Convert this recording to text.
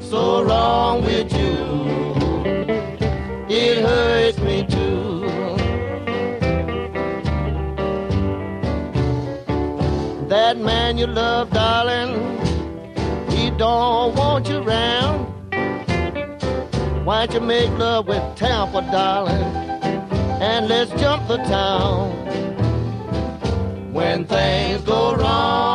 so wrong with you. It hurts me too. That man you love, darling, he don't want you around. Why don't you make love with Tampa, darling, and let's jump the town. When things go wrong,